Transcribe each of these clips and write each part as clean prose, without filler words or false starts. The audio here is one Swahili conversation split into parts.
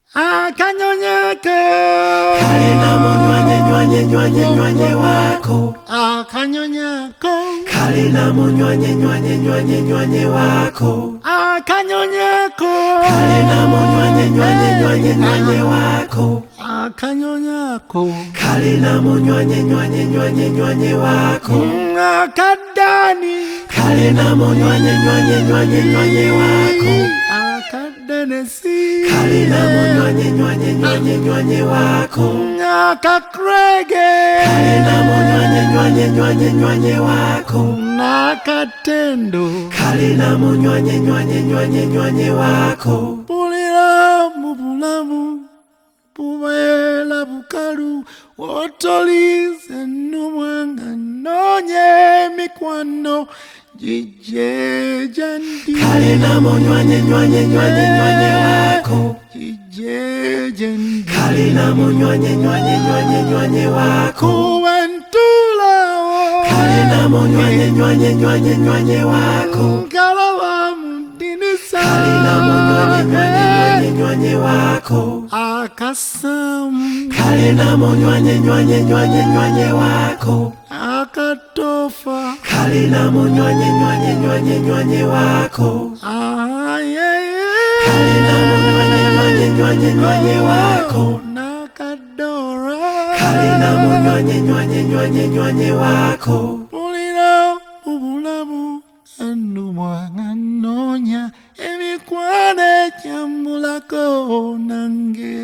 Akanyonyaka kale na munywanye wako akanyonyako kale na munywanye wako akanyonyako kale na munywanye wako akanyonyako kale na munywanye wako akadani kale na munywanye wako akadenesi kale na munywanye wako akakrege kale na munywanye wako nakatendo kale na munywanye wako bulira mu bulamu bubeera bukalu otolize n'omwanga noonye emikwano jijejendi kale na munywanye wako jijejendi kale na munywanye wako kuwentulawo kale na munywanye wako nkalawa mundinisa kale na munywanye wako akasamu kale na munywanye wako akatofa kale na munywanye wako kale na munywanye wako nakadora kale na munywanye wako bulira ubulamu enumwanga nonya emikwane kyambulako nange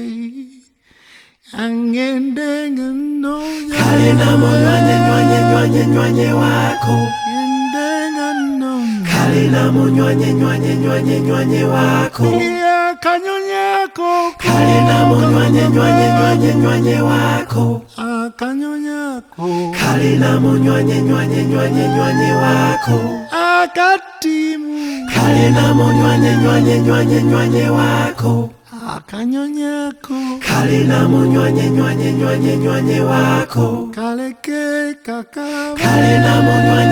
angendenga nonya kale na munywanye wako angendenga nonya kale na munywanye wako akanyonyako kale na munywanye wako akanyonyako kale na munywanye wako akatimu kale na munywanye wako akanyonyako kale na munywanye wako kaleke kakaba kale na